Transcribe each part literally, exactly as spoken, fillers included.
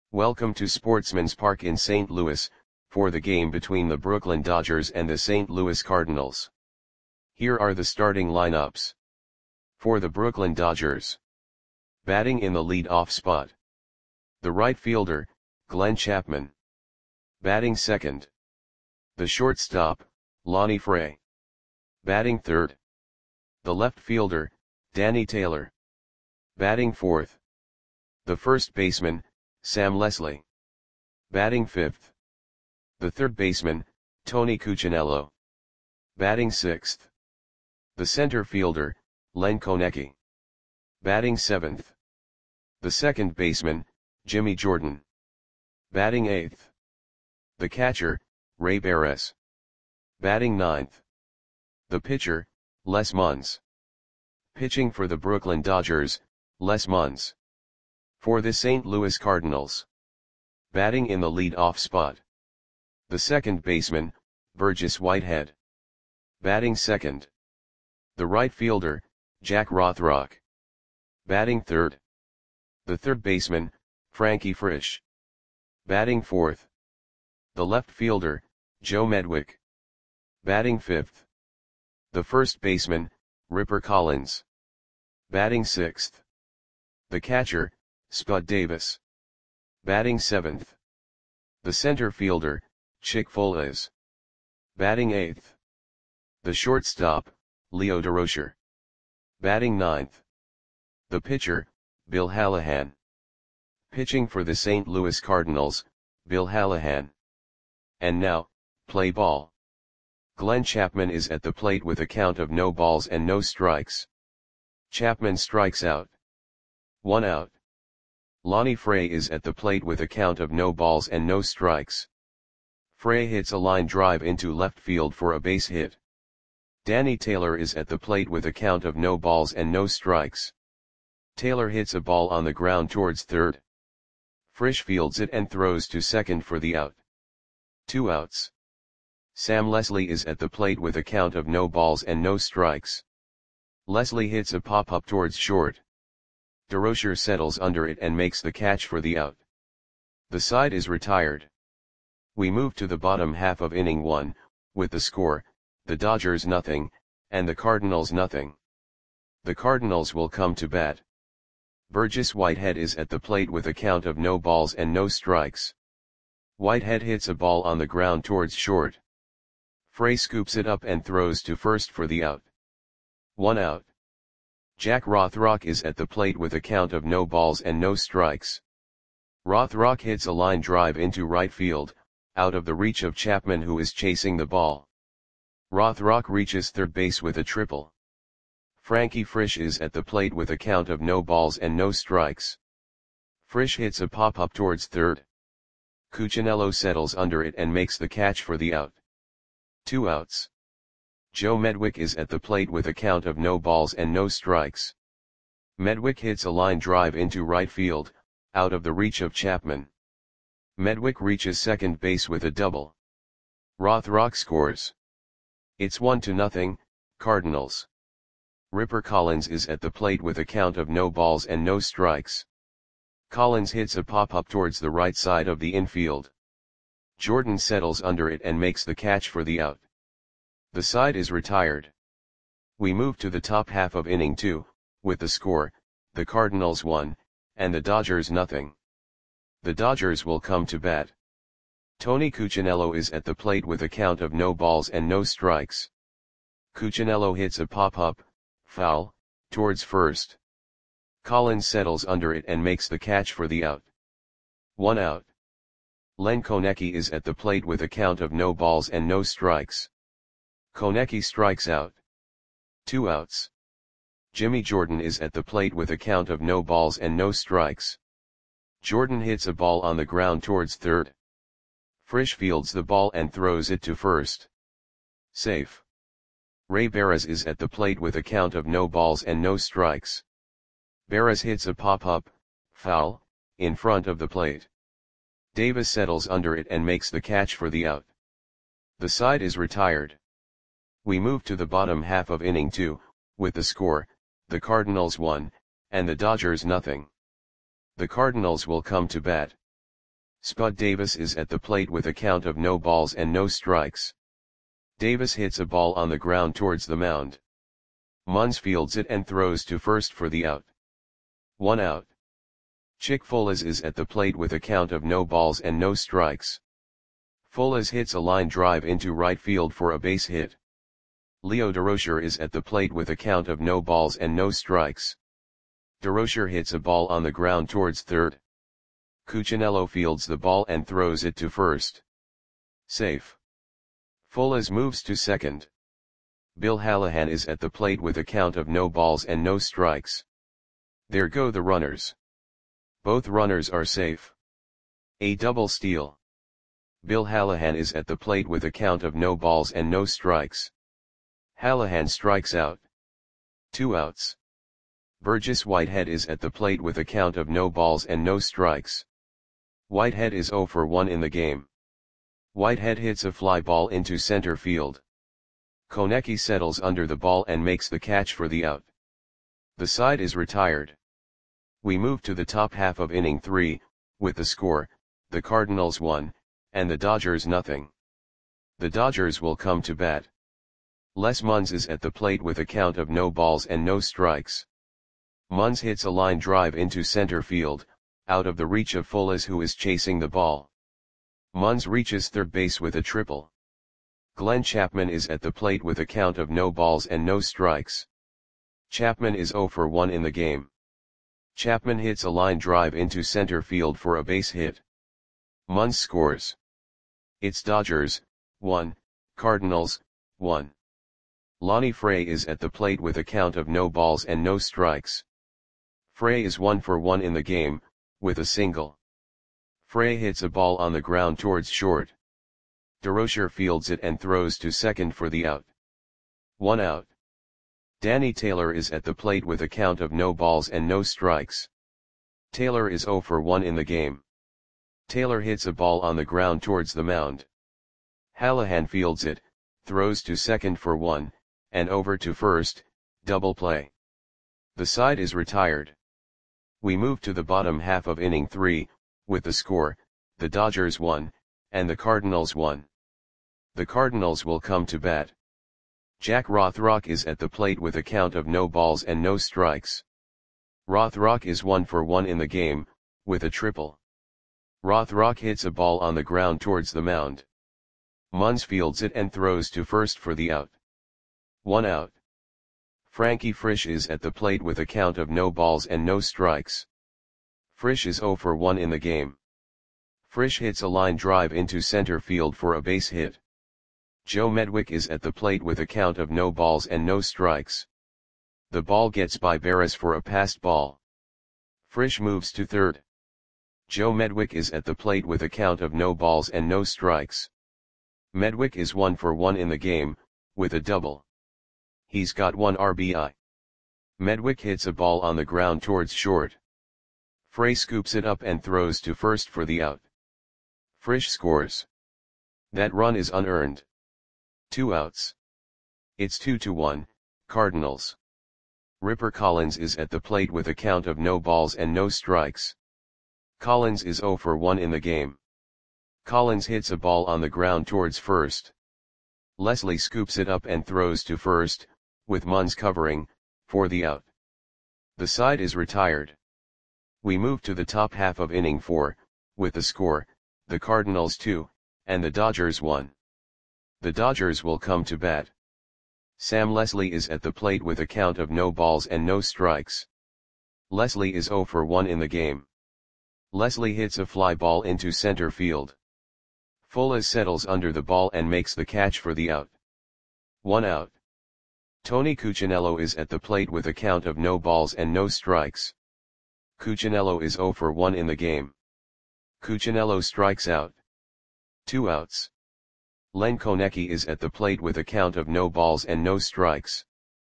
Welcome to Sportsman's Park in Saint Louis, for the game between the Brooklyn Dodgers and the Saint Louis Cardinals. Here are the starting lineups. For the Brooklyn Dodgers. Batting in the lead-off spot. The right fielder, Glenn Chapman. Batting second. The shortstop, Lonnie Fray. Batting third. The left fielder, Danny Taylor. Batting fourth. The first baseman, Sam Leslie. Batting fifth. The third baseman, Tony Cuccinello. Batting sixth. The center fielder, Len Konecki. Batting seventh. The second baseman, Jimmy Jordan. Batting eighth. The catcher, Ray Beres. Batting ninth. The pitcher, Les Munns. Pitching for the Brooklyn Dodgers, Les Munns. For the Saint Louis Cardinals. Batting in the lead-off spot. The second baseman, Burgess Whitehead. Batting second. The right fielder, Jack Rothrock. Batting third. The third baseman, Frankie Frisch. Batting fourth. The left fielder, Joe Medwick. Batting fifth. The first baseman, Ripper Collins. Batting sixth. The catcher, Spud Davis. Batting seventh. The center fielder, Chick Foles. Batting eighth. The shortstop, Leo Durocher. Batting ninth. The pitcher, Bill Hallahan. Pitching for the Saint Louis Cardinals, Bill Hallahan. And now, play ball. Glenn Chapman is at the plate with a count of no balls and no strikes. Chapman strikes out. One out. Lonnie Fray is at the plate with a count of no balls and no strikes. Fray hits a line drive into left field for a base hit. Danny Taylor is at the plate with a count of no balls and no strikes. Taylor hits a ball on the ground towards third. Frisch fields it and throws to second for the out. Two outs. Sam Leslie is at the plate with a count of no balls and no strikes. Leslie hits a pop-up towards short. Durocher settles under it and makes the catch for the out. The side is retired. We move to the bottom half of inning one, with the score, the Dodgers nothing, and the Cardinals nothing. The Cardinals will come to bat. Burgess Whitehead is at the plate with a count of no balls and no strikes. Whitehead hits a ball on the ground towards short. Fray scoops it up and throws to first for the out. One out. Jack Rothrock is at the plate with a count of no balls and no strikes. Rothrock hits a line drive into right field, out of the reach of Chapman, who is chasing the ball. Rothrock reaches third base with a triple. Frankie Frisch is at the plate with a count of no balls and no strikes. Frisch hits a pop-up towards third. Cuccinello settles under it and makes the catch for the out. Two outs. Joe Medwick is at the plate with a count of no balls and no strikes. Medwick hits a line drive into right field, out of the reach of Chapman. Medwick reaches second base with a double. Rothrock scores. It's one to nothing, Cardinals. Ripper Collins is at the plate with a count of no balls and no strikes. Collins hits a pop-up towards the right side of the infield. Jordan settles under it and makes the catch for the out. The side is retired. We move to the top half of inning two, with the score, the Cardinals one, and the Dodgers nothing. The Dodgers will come to bat. Tony Cuccinello is at the plate with a count of no balls and no strikes. Cuccinello hits a pop-up, foul, towards first. Collins settles under it and makes the catch for the out. One out. Len Konecki is at the plate with a count of no balls and no strikes. Konecki strikes out. Two outs. Jimmy Jordan is at the plate with a count of no balls and no strikes. Jordan hits a ball on the ground towards third. Frisch fields the ball and throws it to first. Safe. Ray Beres is at the plate with a count of no balls and no strikes. Beres hits a pop-up, foul, in front of the plate. Davis settles under it and makes the catch for the out. The side is retired. We move to the bottom half of inning two, with the score, the Cardinals one, and the Dodgers nothing. The Cardinals will come to bat. Spud Davis is at the plate with a count of no balls and no strikes. Davis hits a ball on the ground towards the mound. Munz fields it and throws to first for the out. One out. Chick Folas is at the plate with a count of no balls and no strikes. Folas hits a line drive into right field for a base hit. Leo Durocher is at the plate with a count of no balls and no strikes. Durocher hits a ball on the ground towards third. Cuccinello fields the ball and throws it to first. Safe. Folas moves to second. Bill Hallahan is at the plate with a count of no balls and no strikes. There go the runners. Both runners are safe. A double steal. Bill Hallahan is at the plate with a count of no balls and no strikes. Hallahan strikes out. Two outs. Burgess Whitehead is at the plate with a count of no balls and no strikes. Whitehead is oh for one in the game. Whitehead hits a fly ball into center field. Konecki settles under the ball and makes the catch for the out. The side is retired. We move to the top half of inning three, with the score, the Cardinals one, and the Dodgers nothing. The Dodgers will come to bat. Les Munz is at the plate with a count of no balls and no strikes. Munz hits a line drive into center field, out of the reach of Folas, who is chasing the ball. Munz reaches third base with a triple. Glenn Chapman is at the plate with a count of no balls and no strikes. Chapman is oh for one in the game. Chapman hits a line drive into center field for a base hit. Munz scores. It's Dodgers, one, Cardinals, one. Lonnie Fray is at the plate with a count of no balls and no strikes. Fray is one for one in the game, with a single. Fray hits a ball on the ground towards short. Durocher fields it and throws to second for the out. One out. Danny Taylor is at the plate with a count of no balls and no strikes. Taylor is oh for one in the game. Taylor hits a ball on the ground towards the mound. Hallahan fields it, throws to second for one, and over to first, double play. The side is retired. We move to the bottom half of inning three, with the score, the Dodgers one, and the Cardinals one. The Cardinals will come to bat. Jack Rothrock is at the plate with a count of no balls and no strikes. Rothrock is one for one in the game, with a triple. Rothrock hits a ball on the ground towards the mound. Munz fields it and throws to first for the out. One out. Frankie Frisch is at the plate with a count of no balls and no strikes. Frisch is oh for one in the game. Frisch hits a line drive into center field for a base hit. Joe Medwick is at the plate with a count of no balls and no strikes. The ball gets by Barris for a passed ball. Frisch moves to third. Joe Medwick is at the plate with a count of no balls and no strikes. Medwick is one for one in the game, with a double. He's got one R B I. Medwick hits a ball on the ground towards short. Fray scoops it up and throws to first for the out. Frisch scores. That run is unearned. Two outs. It's two to one, Cardinals. Ripper Collins is at the plate with a count of no balls and no strikes. Collins is oh for one in the game. Collins hits a ball on the ground towards first. Leslie scoops it up and throws to first, with Munz covering, for the out. The side is retired. We move to the top half of inning four, with the score, the Cardinals two, and the Dodgers one. The Dodgers will come to bat. Sam Leslie is at the plate with a count of no balls and no strikes. Leslie is oh for one in the game. Leslie hits a fly ball into center field. Folas settles under the ball and makes the catch for the out. One out. Tony Cuccinello is at the plate with a count of no balls and no strikes. Cuccinello is oh for one in the game. Cuccinello strikes out. Two outs. Len Konecki is at the plate with a count of no balls and no strikes.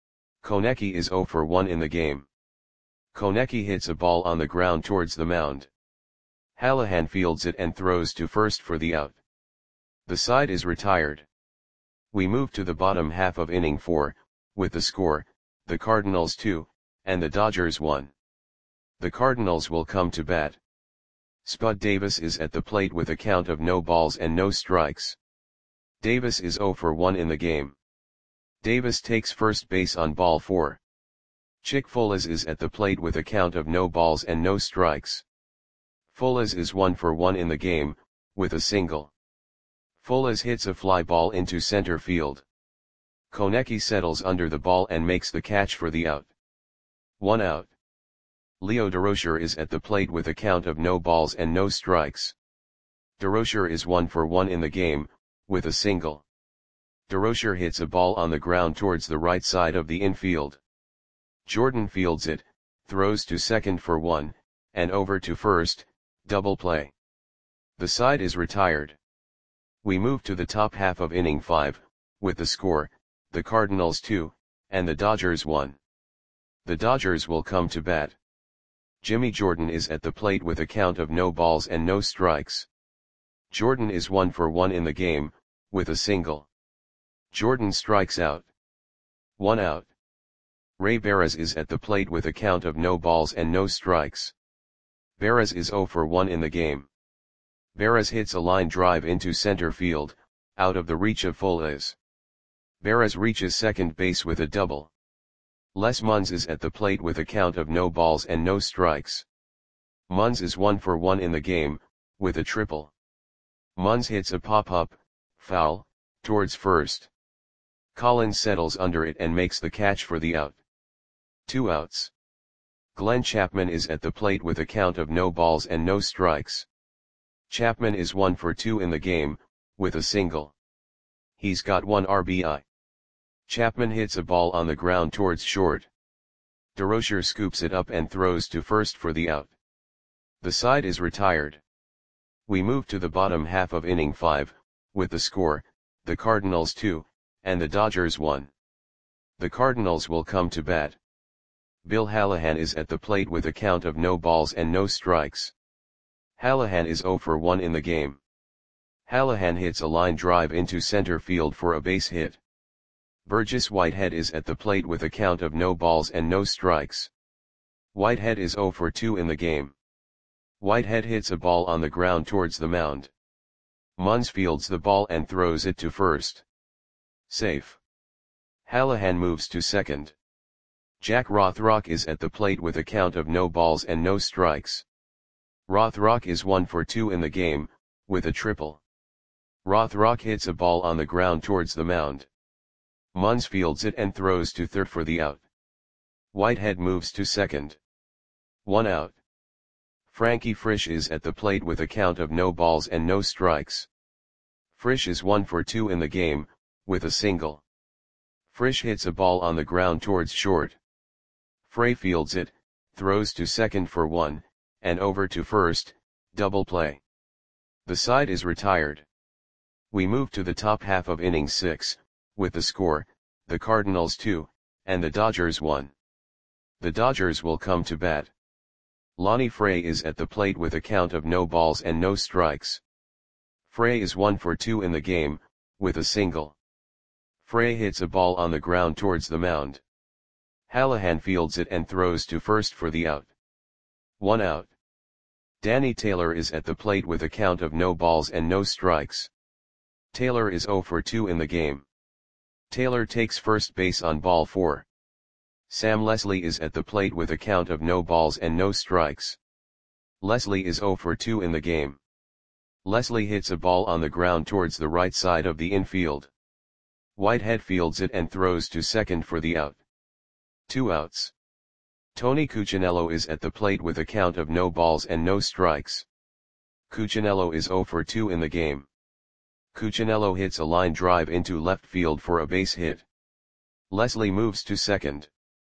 Konecki is oh for one in the game. Konecki hits a ball on the ground towards the mound. Hallahan fields it and throws to first for the out. The side is retired. We move to the bottom half of inning four, with the score, the Cardinals two, and the Dodgers one. The Cardinals will come to bat. Spud Davis is at the plate with a count of no balls and no strikes. Davis is zero for one in the game. Davis takes first base on ball four. Chick Folas is at the plate with a count of no balls and no strikes. Folas is one for one in the game, with a single. Folas hits a fly ball into center field. Konecki settles under the ball and makes the catch for the out. One out. Leo Durocher is at the plate with a count of no balls and no strikes. Durocher is one for one in the game, with a single. Durocher hits a ball on the ground towards the right side of the infield. Jordan fields it, throws to second for one, and over to first, double play. The side is retired. We move to the top half of inning five, with the score, the Cardinals two, and the Dodgers one. The Dodgers will come to bat. Jimmy Jordan is at the plate with a count of no balls and no strikes. Jordan is one for one in the game, with a single. Jordan strikes out. One out. Ray Barras is at the plate with a count of no balls and no strikes. Barras is zero for one in the game. Barras hits a line drive into center field, out of the reach of Folas. Barras reaches second base with a double. Les Munz is at the plate with a count of no balls and no strikes. Munz is one for one in the game, with a triple. Munz hits a pop-up, foul, towards first. Collins settles under it and makes the catch for the out. Two outs. Glenn Chapman is at the plate with a count of no balls and no strikes. Chapman is one for two in the game, with a single. He's got one R B I. Chapman hits a ball on the ground towards short. Durocher scoops it up and throws to first for the out. The side is retired. We move to the bottom half of inning five, with the score, the Cardinals two, and the Dodgers one. The Cardinals will come to bat. Bill Hallahan is at the plate with a count of no balls and no strikes. Hallahan is zero for one in the game. Hallahan hits a line drive into center field for a base hit. Burgess Whitehead is at the plate with a count of no balls and no strikes. Whitehead is zero for two in the game. Whitehead hits a ball on the ground towards the mound. Munz fields the ball and throws it to first. Safe. Hallahan moves to second. Jack Rothrock is at the plate with a count of no balls and no strikes. Rothrock is one for two in the game, with a triple. Rothrock hits a ball on the ground towards the mound. Munz fields it and throws to third for the out. Whitehead moves to second. One out. Frankie Frisch is at the plate with a count of no balls and no strikes. Frisch is one for two in the game, with a single. Frisch hits a ball on the ground towards short. Frey fields it, throws to second for one, and over to first, double play. The side is retired. We move to the top half of inning six, with the score, the Cardinals two, and the Dodgers one. The Dodgers will come to bat. Lonnie Frey is at the plate with a count of no balls and no strikes. Frey is one for two in the game, with a single. Frey hits a ball on the ground towards the mound. Hallahan fields it and throws to first for the out. One out. Danny Taylor is at the plate with a count of no balls and no strikes. Taylor is zero for two in the game. Taylor takes first base on ball four. Sam Leslie is at the plate with a count of no balls and no strikes. Leslie is zero for two in the game. Leslie hits a ball on the ground towards the right side of the infield. Whitehead fields it and throws to second for the out. Two outs. Tony Cuccinello is at the plate with a count of no balls and no strikes. Cuccinello is zero for two in the game. Cuccinello hits a line drive into left field for a base hit. Leslie moves to second.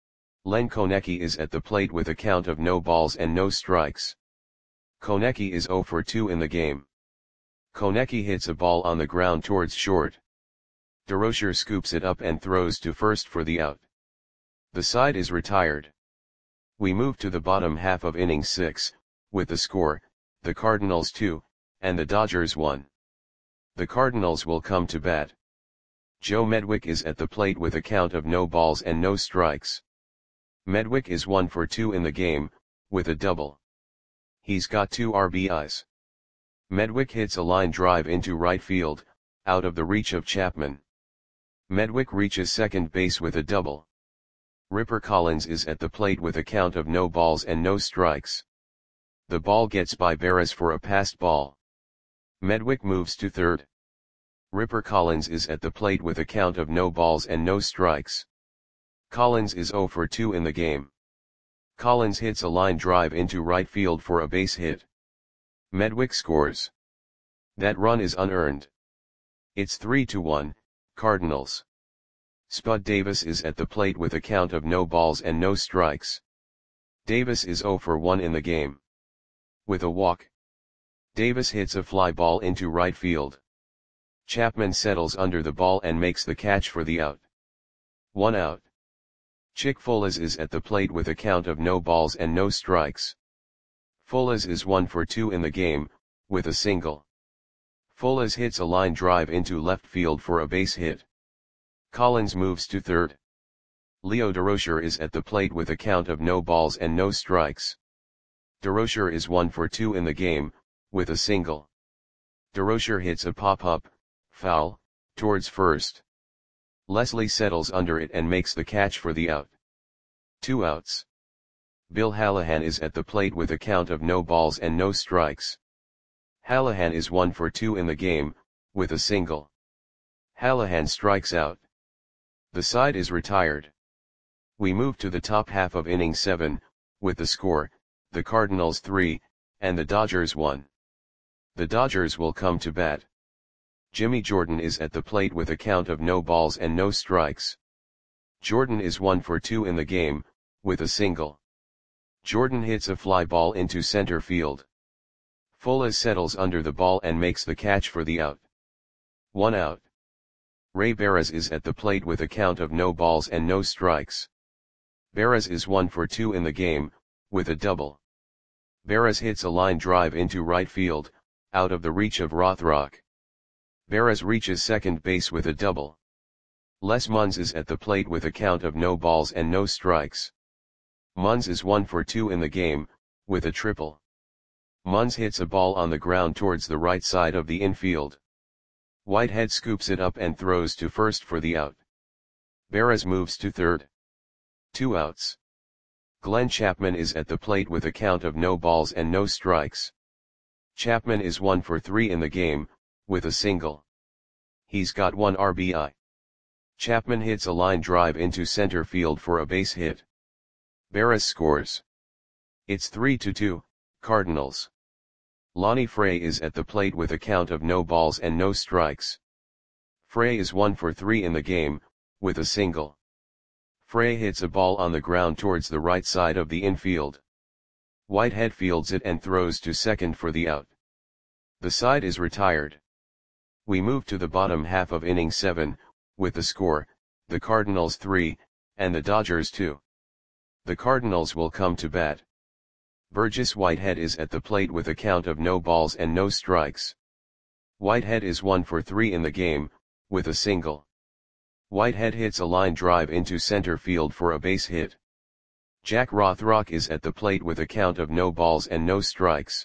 Len Konecki is at the plate with a count of no balls and no strikes. Konecki is zero for two in the game. Konecki hits a ball on the ground towards short. Durocher scoops it up and throws to first for the out. The side is retired. We move to the bottom half of inning six, with the score, the Cardinals two, and the Dodgers one. The Cardinals will come to bat. Joe Medwick is at the plate with a count of no balls and no strikes. Medwick is one for two in the game, with a double. He's got two R B Is. Medwick hits a line drive into right field, out of the reach of Chapman. Medwick reaches second base with a double. Ripper Collins is at the plate with a count of no balls and no strikes. The ball gets by Barras for a passed ball. Medwick moves to third. Ripper Collins is at the plate with a count of no balls and no strikes. Collins is zero for two in the game. Collins hits a line drive into right field for a base hit. Medwick scores. That run is unearned. It's three to one, Cardinals. Spud Davis is at the plate with a count of no balls and no strikes. Davis is zero for one in the game. With a walk, Davis hits a fly ball into right field. Chapman settles under the ball and makes the catch for the out. One out. Chick Folas is at the plate with a count of no balls and no strikes. Folas is one for two in the game, with a single. Folas hits a line drive into left field for a base hit. Collins moves to third. Leo Durocher is at the plate with a count of no balls and no strikes. Durocher is one for two in the game, with a single. Durocher hits a pop-up, foul, towards first. Leslie settles under it and makes the catch for the out. Two outs. Bill Hallahan is at the plate with a count of no balls and no strikes. Hallahan is one for two in the game, with a single. Hallahan strikes out. The side is retired. We move to the top half of inning seven, with the score, the Cardinals three, and the Dodgers one. The Dodgers will come to bat. Jimmy Jordan is at the plate with a count of no balls and no strikes. Jordan is one for two in the game, with a single. Jordan hits a fly ball into center field. Folas settles under the ball and makes the catch for the out. One out. Ray Barras is at the plate with a count of no balls and no strikes. Barras is one for two in the game, with a double. Barras hits a line drive into right field, out of the reach of Rothrock. Barras reaches second base with a double. Les Munz is at the plate with a count of no balls and no strikes. Munz is one for two in the game, with a triple. Munz hits a ball on the ground towards the right side of the infield. Whitehead scoops it up and throws to first for the out. Barras moves to third. Two outs. Glenn Chapman is at the plate with a count of no balls and no strikes. Chapman is one for three in the game, with a single. He's got one R B I. Chapman hits a line drive into center field for a base hit. Barras scores. It's three to two, Cardinals. Lonnie Frey is at the plate with a count of no balls and no strikes. Frey is one for three in the game, with a single. Frey hits a ball on the ground towards the right side of the infield. Whitehead fields it and throws to second for the out. The side is retired. We move to the bottom half of inning seven, with the score, the Cardinals three, and the Dodgers two. The Cardinals will come to bat. Burgess Whitehead is at the plate with a count of no balls and no strikes. Whitehead is one for three in the game, with a single. Whitehead hits a line drive into center field for a base hit. Jack Rothrock is at the plate with a count of no balls and no strikes.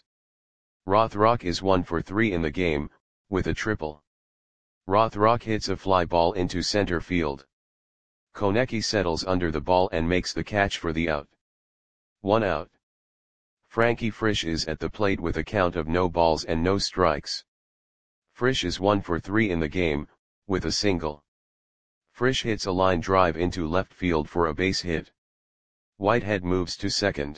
Rothrock is one for three in the game, with a triple. Rothrock hits a fly ball into center field. Konecki settles under the ball and makes the catch for the out. One out. Frankie Frisch is at the plate with a count of no balls and no strikes. Frisch is one for three in the game, with a single. Frisch hits a line drive into left field for a base hit. Whitehead moves to second.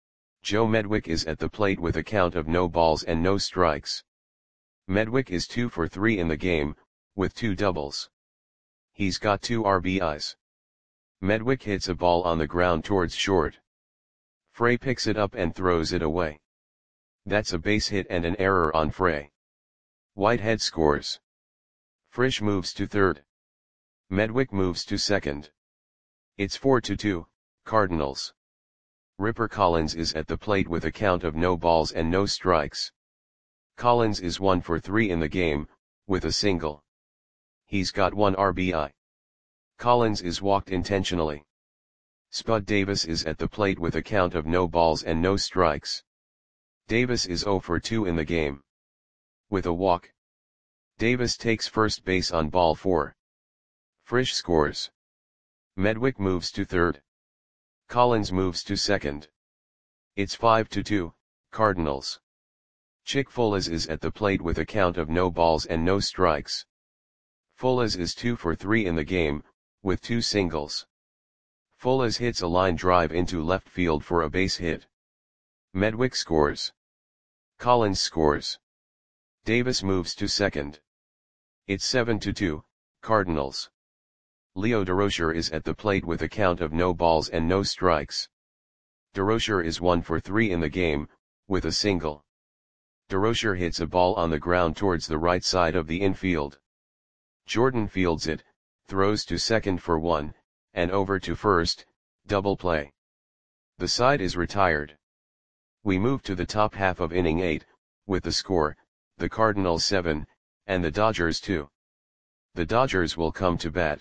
Joe Medwick is at the plate with a count of no balls and no strikes. Medwick is two for three in the game, with two doubles. He's got two R B Is. Medwick hits a ball on the ground towards short. Frey picks it up and throws it away. That's a base hit and an error on Frey. Whitehead scores. Frisch moves to third. Medwick moves to second. It's four to two, Cardinals. Ripper Collins is at the plate with a count of no balls and no strikes. Collins is one for three in the game, with a single. He's got one R B I. Collins is walked intentionally. Spud Davis is at the plate with a count of no balls and no strikes. Davis is zero for two in the game. With a walk, Davis takes first base on ball four. Frisch scores. Medwick moves to third. Collins moves to second. It's five to two, Cardinals. Chick Folas is at the plate with a count of no balls and no strikes. Folas is two for three in the game, with two singles. Folas hits a line drive into left field for a base hit. Medwick scores. Collins scores. Davis moves to second. It's seven to two, Cardinals. Leo Durocher is at the plate with a count of no balls and no strikes. Durocher is one for three in the game, with a single. Durocher hits a ball on the ground towards the right side of the infield. Jordan fields it, throws to second for one, and over to first, double play. The side is retired. We move to the top half of inning eight, with the score, the Cardinals seven, and the Dodgers two. The Dodgers will come to bat.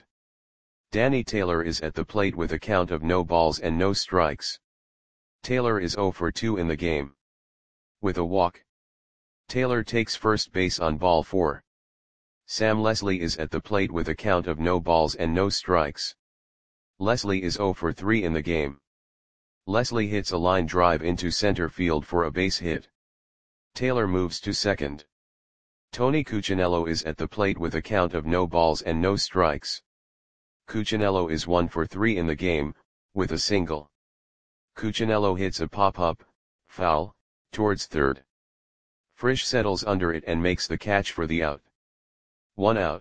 Danny Taylor is at the plate with a count of no balls and no strikes. Taylor is zero for two in the game. With a walk, Taylor takes first base on ball four. Sam Leslie is at the plate with a count of no balls and no strikes. Leslie is zero for three in the game. Leslie hits a line drive into center field for a base hit. Taylor moves to second. Tony Cuccinello is at the plate with a count of no balls and no strikes. Cuccinello is one for three in the game, with a single. Cuccinello hits a pop-up, foul, towards third. Frisch settles under it and makes the catch for the out. One out.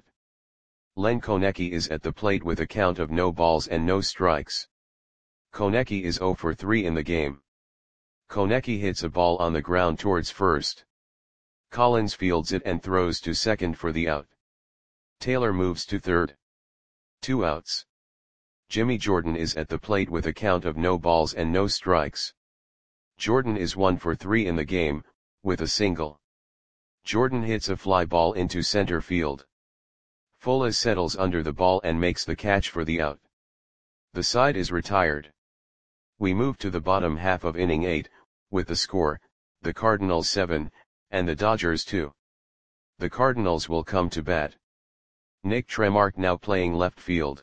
Len Konecki is at the plate with a count of no balls and no strikes. Konecki is zero for three in the game. Konecki hits a ball on the ground towards first. Collins fields it and throws to second for the out. Taylor moves to third. Two outs. Jimmy Jordan is at the plate with a count of no balls and no strikes. Jordan is one for three in the game, with a single. Jordan hits a fly ball into center field. Folas settles under the ball and makes the catch for the out. The side is retired. We move to the bottom half of inning eight, with the score, the Cardinals seven, and the Dodgers two. The Cardinals will come to bat. Nick Tremark now playing left field.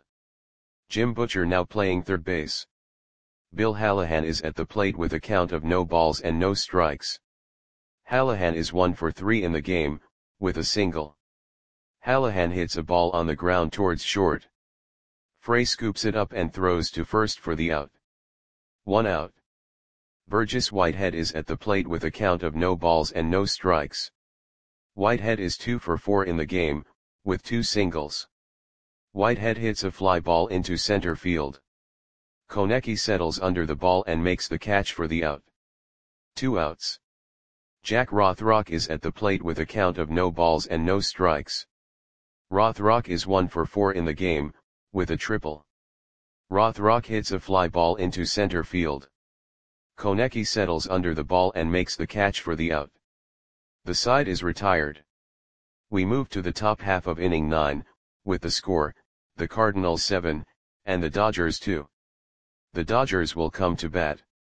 Jim Butcher now playing third base. Bill Hallahan is at the plate with a count of no balls and no strikes. Hallahan is one for three in the game, with a single. Hallahan hits a ball on the ground towards short. Frey scoops it up and throws to first for the out. One out. Burgess Whitehead is at the plate with a count of no balls and no strikes. Whitehead is two for four in the game, with two singles. Whitehead hits a fly ball into center field. Konecki settles under the ball and makes the catch for the out. Two outs. Jack Rothrock is at the plate with a count of no balls and no strikes. Rothrock is one for four in the game, with a triple. Rothrock hits a fly ball into center field. Konecki settles under the ball and makes the catch for the out. The side is retired. We move to the top half of inning nine, with the score, the Cardinals seven, and the Dodgers two. The Dodgers will come to bat.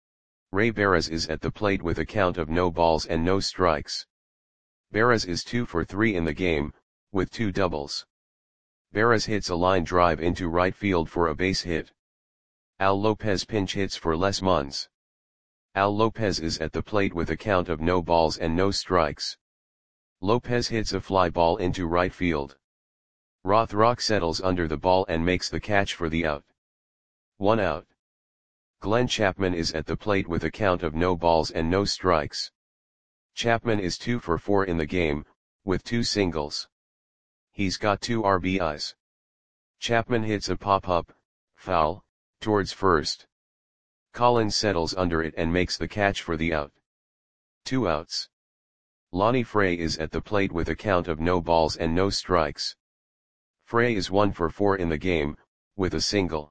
Ray Barras is at the plate with a count of no balls and no strikes. Barras is two for three in the game, with two doubles. Barras hits a line drive into right field for a base hit. Al Lopez pinch hits for Les Munz. Al Lopez is at the plate with a count of no balls and no strikes. Lopez hits a fly ball into right field. Rothrock settles under the ball and makes the catch for the out. One out. Glenn Chapman is at the plate with a count of no balls and no strikes. Chapman is two for four in the game, with two singles. He's got two R B Is. Chapman hits a pop-up, foul, towards first. Collins settles under it and makes the catch for the out. Two outs. Lonnie Frey is at the plate with a count of no balls and no strikes. Frey is one for four in the game, with a single.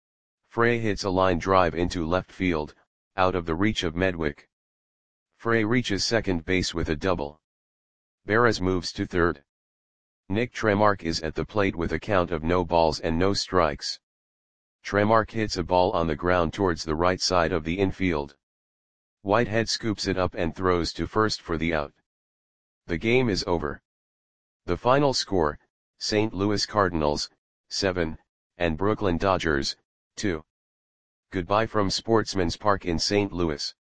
Frey hits a line drive into left field, out of the reach of Medwick. Frey reaches second base with a double. Barras moves to third. Nick Tremark is at the plate with a count of no balls and no strikes. Tremark hits a ball on the ground towards the right side of the infield. Whitehead scoops it up and throws to first for the out. The game is over. The final score, Saint Louis Cardinals, seven, and Brooklyn Dodgers, two. Goodbye from Sportsman's Park in Saint Louis.